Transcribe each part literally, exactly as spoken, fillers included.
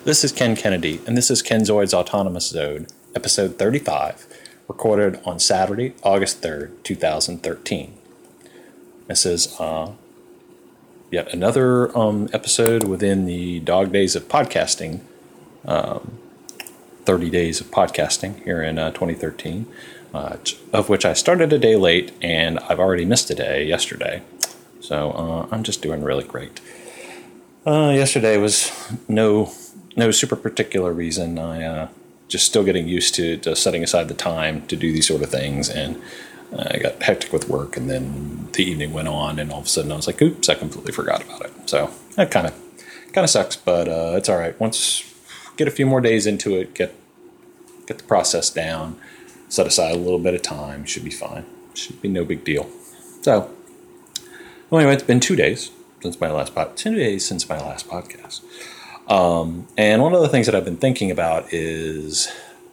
This is Ken Kennedy, and this is Kenzoid's Autonomous Zone, episode thirty-five, recorded on Saturday, August third, twenty thirteen. This is uh, yet another um, episode within the Dog Days of Podcasting, um, thirty Days of Podcasting here in uh, twenty thirteen, uh, of which I started a day late, and I've already missed a day yesterday. So uh, I'm just doing really great. Uh, yesterday was no... No super particular reason. I uh, just still getting used to, to setting aside the time to do these sort of things, and uh, I got hectic with work, and then the evening went on, and all of a sudden I was like, "Oops!" I completely forgot about it. So that kind of kind of sucks, but uh, it's all right. Once get a few more days into it, get get the process down, set aside a little bit of time, should be fine. Should be no big deal. So well, anyway, it's been two days since my last pod. Two days since my last podcast. Um, and one of the things that I've been thinking about is,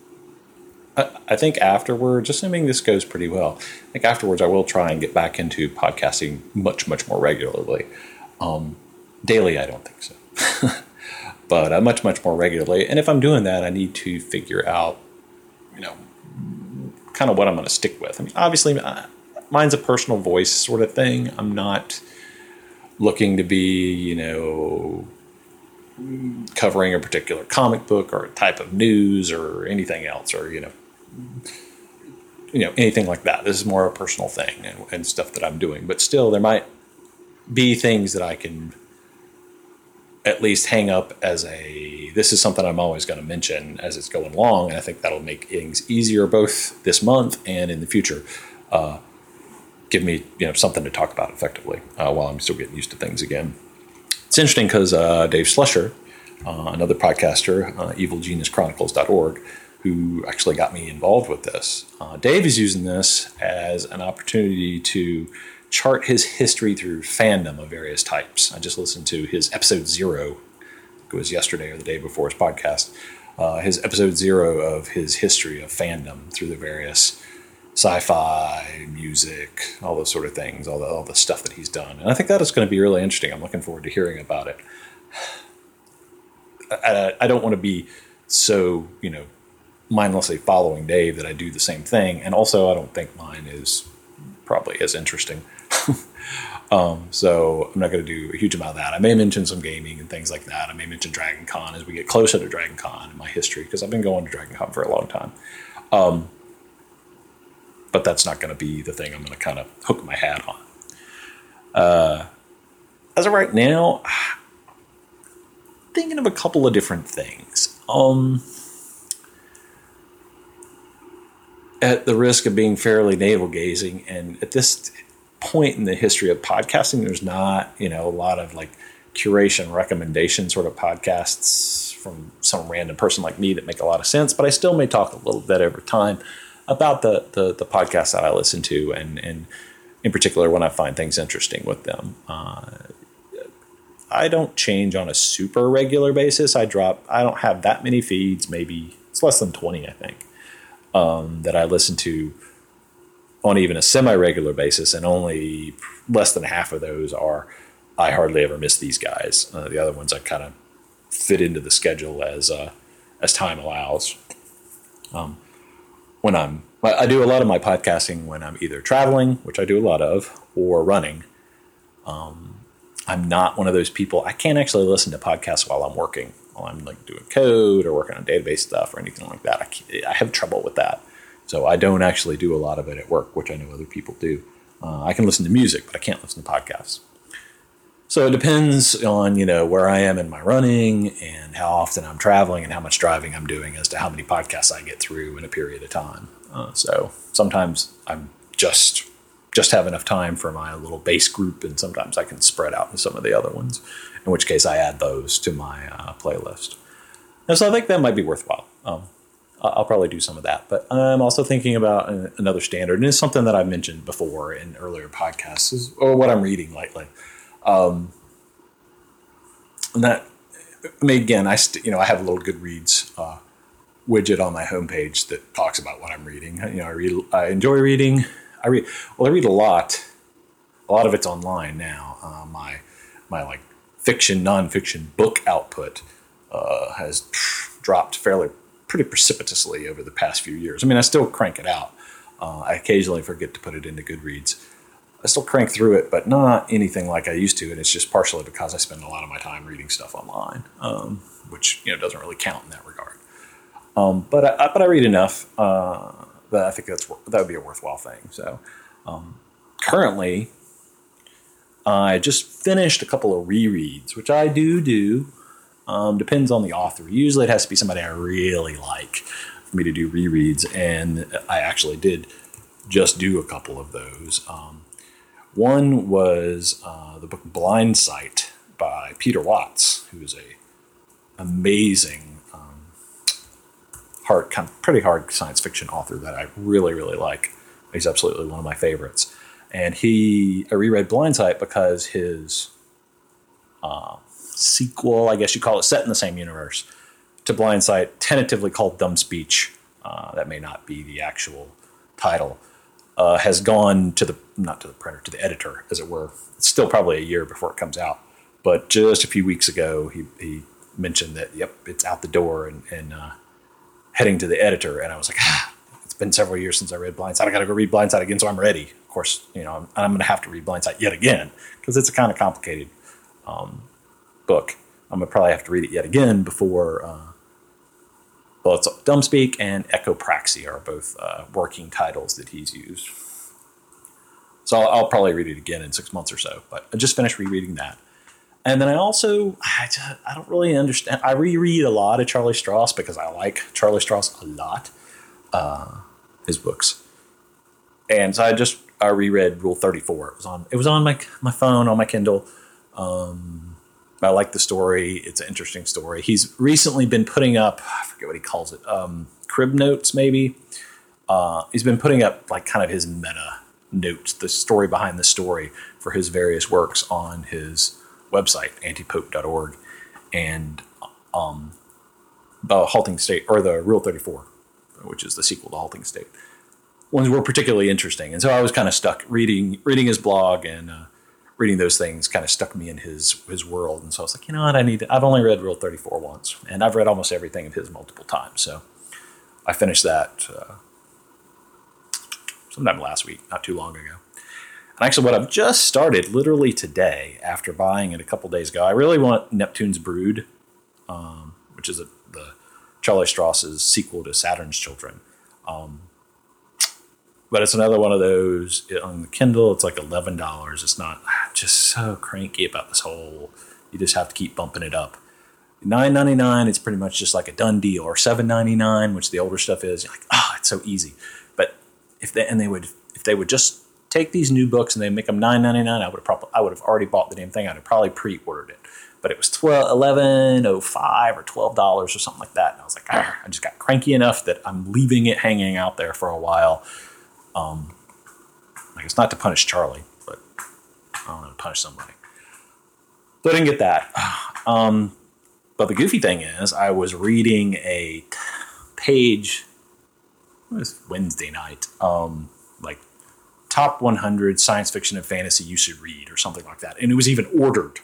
I, I think afterwards, assuming this goes pretty well, I think afterwards I will try and get back into podcasting much, much more regularly. Um, daily, I don't think so, but uh, much, much more regularly. And if I'm doing that, I need to figure out, you know, kind of what I'm going to stick with. I mean, obviously, uh, mine's a personal voice sort of thing. I'm not looking to be, you know, covering a particular comic book or a type of news or anything else, or you know, you know anything like that. This is more a personal thing and, and stuff that I'm doing. But still, there might be things that I can at least hang up as a. This is something I'm always going to mention as it's going along, and I think that'll make things easier both this month and in the future. Uh, give me you know something to talk about effectively uh, while I'm still getting used to things again. It's interesting because uh, Dave Slusher, uh, another podcaster, uh, evil genius chronicles dot org, who actually got me involved with this. Uh, Dave is using this as an opportunity to chart his history through fandom of various types. I just listened to his episode zero. It was yesterday or the day before his podcast. Uh, his episode zero of his history of fandom through the various sci-fi, music, all those sort of things, all the, all the stuff that he's done. And I think that is going to be really interesting. I'm looking forward to hearing about it. I, I don't want to be so, you know, mindlessly following Dave that I do the same thing. And also, I don't think mine is probably as interesting. um, so I'm not going to do a huge amount of that. I may mention some gaming and things like that. I may mention Dragon Con as we get closer to Dragon Con in my history, because I've been going to Dragon Con for a long time. Um, But that's not going to be the thing I'm going to kind of hook my hat on. Uh, as of right now, thinking of a couple of different things. Um, at the risk of being fairly navel-gazing, and at this point in the history of podcasting, there's not, you know, a lot of like curation recommendation sort of podcasts from some random person like me that make a lot of sense, but I still may talk a little bit over time about the, the, the podcasts that I listen to, and, and in particular when I find things interesting with them. Uh, I don't change on a super regular basis. I drop, I don't have that many feeds, maybe it's less than twenty, I think, um, that I listen to on even a semi-regular basis, and only less than half of those are, I hardly ever miss these guys. Uh, the other ones I kind of fit into the schedule as, uh, as time allows. Um, When I'm, I do a lot of my podcasting when I'm either traveling, which I do a lot of, or running. Um, I'm not one of those people. I can't actually listen to podcasts while I'm working, while I'm like doing code or working on database stuff or anything like that. I, I have trouble with that, so I don't actually do a lot of it at work, which I know other people do. Uh, I can listen to music, but I can't listen to podcasts. So it depends on, you know, where I am in my running and how often I'm traveling and how much driving I'm doing as to how many podcasts I get through in a period of time. Uh, so sometimes I'm just just have enough time for my little base group, and sometimes I can spread out into some of the other ones, in which case I add those to my uh, playlist. And so I think that might be worthwhile. Um, I'll probably do some of that. But I'm also thinking about another standard, and it's something that I've mentioned before in earlier podcasts, is, or what I'm reading lately. Um, and that, I mean, again, I st- you know I have a little Goodreads uh, widget on my homepage that talks about what I'm reading. You know, I read, I enjoy reading. I read well. I read a lot. A lot of it's online now. Uh, my my like fiction, nonfiction book output uh, has pff, dropped fairly pretty precipitously over the past few years. I mean, I still crank it out. Uh, I occasionally forget to put it into Goodreads. I still crank through it, but not anything like I used to, and it's just partially because I spend a lot of my time reading stuff online, um, which you know doesn't really count in that regard. Um, but I, but I read enough uh, that I think that's that would be a worthwhile thing. So um, currently, I just finished a couple of rereads, which I do do. Um, depends on the author. Usually, it has to be somebody I really like for me to do rereads, and I actually did just do a couple of those. Um, One was uh, the book Blind Sight by Peter Watts, who is a amazing, um, hard, kind of pretty hard science fiction author that I really, really like. He's absolutely one of my favorites. And he, I reread Blind Sight because his uh, sequel, I guess you call it, set in the same universe, to Blind Sight, tentatively called Dumb Speech. Uh, that may not be the actual title. Uh, has gone to the, not to the printer, to the editor, as it were. It's still probably a year before it comes out. But just a few weeks ago, he, he mentioned that, yep, it's out the door and, and uh, heading to the editor. And I was like, ah, it's been several years since I read Blind Sight. I got to go read Blind Sight again, so I'm ready. Of course, you know, I'm, I'm going to have to read Blind Sight yet again because it's a kind of complicated um, book. I'm going to probably have to read it yet again before... Uh, Well, it's Dumbspeak and Echopraxy are both uh, working titles that he's used. So I'll, I'll probably read it again in six months or so. But I just finished rereading that. And then I also, I, just, I don't really understand. I reread a lot of Charlie Stross because I like Charlie Stross a lot, uh, his books. And so I just, I reread Rule thirty-four. It was on, it was on my, my phone, on my Kindle. Um... I like the story. It's an interesting story. He's recently been putting up, I forget what he calls it, um, crib notes maybe. Uh, he's been putting up like kind of his meta notes, the story behind the story for his various works on his website, antipope dot org, and um, the Halting State, or the Rule thirty-four, which is the sequel to Halting State. Ones were particularly interesting. And so I was kind of stuck reading reading his blog and uh, reading those things kind of stuck me in his his world. And so I was like, you know what, I need to, I've only read Rule thirty-four once, and I've read almost everything of his multiple times. So I finished that uh, sometime last week, not too long ago. And actually what I've just started literally today after buying it a couple days ago, I really want Neptune's Brood, um, which is a, the Charlie Stross's sequel to Saturn's Children. Um, But it's another one of those on the Kindle. It's like eleven dollars. It's not, I'm just so cranky about this whole, you just have to keep bumping it up. nine ninety-nine, it's pretty much just like a done deal. Or seven ninety-nine, which the older stuff is. You're like, oh, it's so easy. But if they, and they would, if they would just take these new books and they make them nine ninety-nine, I would have probably, I would have already bought the damn thing. I'd have probably pre-ordered it. But it was twelve, eleven oh five or twelve dollars or something like that. And I was like, ah, I just got cranky enough that I'm leaving it hanging out there for a while. Um, like it's not to punish Charlie, but I don't know, to punish somebody. So I didn't get that. Um, but the goofy thing is, I was reading a page, it was Wednesday night, um, like top one hundred science fiction and fantasy you should read or something like that. And it was even ordered.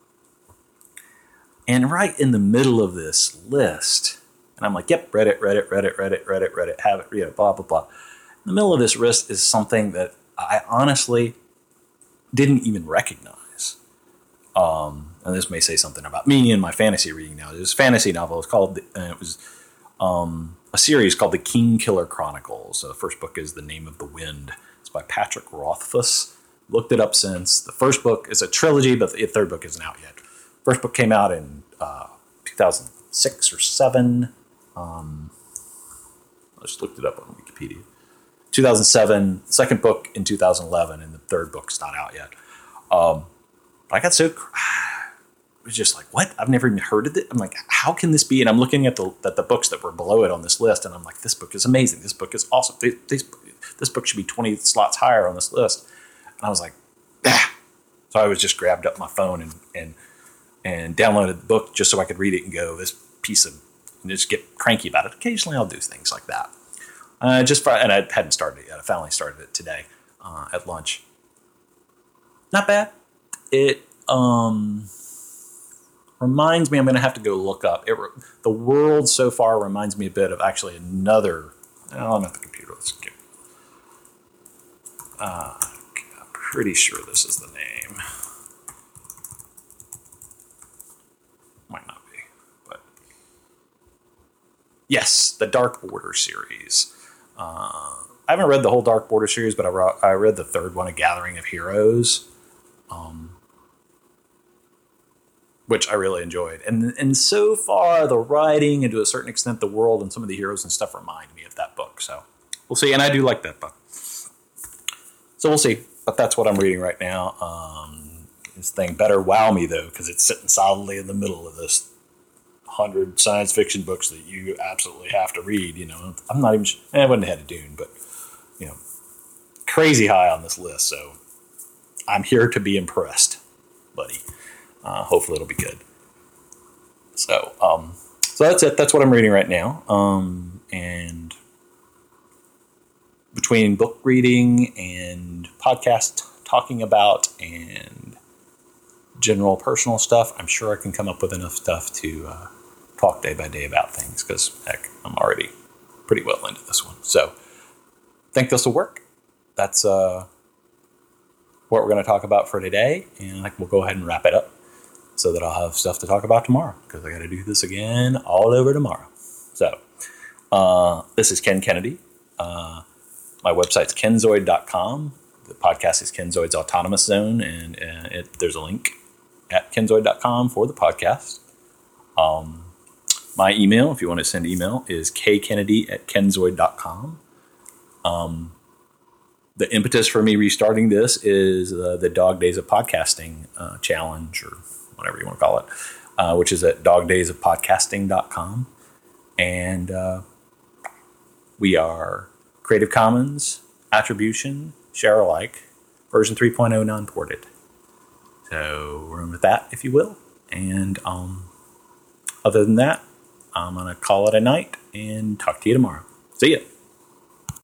And right in the middle of this list, and I'm like, yep, read it, read it, read it, read it, read it, read it, have it, read it, blah, blah, blah. In the middle of this list is something that I honestly didn't even recognize. Um, and this may say something about me and my fantasy reading now. This fantasy novel is called, and it was um, a series called The Kingkiller Chronicles. So the first book is The Name of the Wind. It's by Patrick Rothfuss. Looked it up since. The first book is a trilogy, but the third book isn't out yet. First book came out in uh, two thousand six or seven. Um, I just looked it up on Wikipedia. two thousand seven, second book in two thousand eleven, and the third book's not out yet. Um, but I got so, it was just like, what? I've never even heard of it. I'm like, how can this be? And I'm looking at the at the books that were below it on this list, and I'm like, this book is amazing. This book is awesome. This, this, this book should be twenty slots higher on this list. And I was like, ah. So I was just grabbed up my phone and and and downloaded the book just so I could read it and go, this piece of, and just get cranky about it. Occasionally I'll do things like that. Uh, just for, and I hadn't started it yet. I finally started it today uh, at lunch. Not bad. It um, reminds me, I'm going to have to go look up. It, the world so far reminds me a bit of actually another. Oh, I'm at the computer. Let's get. Uh, I'm pretty sure this is the name. Might not be, but yes, the Dark Border series. Uh, I haven't read the whole Dark Border series, but I, re- I read the third one, A Gathering of Heroes, um, which I really enjoyed. And and so far, the writing and to a certain extent, the world and some of the heroes and stuff remind me of that book. So we'll see. And I do like that book. So we'll see. But that's what I'm reading right now. Um, this thing better wow me, though, because it's sitting solidly in the middle of this hundred science fiction books that you absolutely have to read. You know, I'm not even. Eh, I wouldn't have had a Dune, but you know, crazy high on this list. So I'm here to be impressed, buddy. Uh, hopefully it'll be good. So, um, so that's it. That's what I'm reading right now. Um, and between book reading and podcast talking about and general personal stuff, I'm sure I can come up with enough stuff to uh, talk day by day about things because, heck, I'm already pretty well into this one. So I think this will work. That's uh, what we're going to talk about for today. And like, we'll go ahead and wrap it up so that I'll have stuff to talk about tomorrow because I got to do this again all over tomorrow. So uh, this is Ken Kennedy. Uh, my website's kenzoid dot com. The podcast is Kenzoid's Autonomous Zone, and uh, it, there's a link at kenzoid dot com for the podcast. Um, my email, if you want to send email, is kkennedy at kenzoid dot com. Um, the impetus for me restarting this is uh, the Dog Days of Podcasting uh, challenge, or whatever you want to call it, uh, which is at dog days of podcasting dot com. And uh, we are Creative Commons, Attribution, Share Alike, version three point oh non-ported. So run with that, if you will. And um, other than that, I'm going to call it a night and talk to you tomorrow. See ya.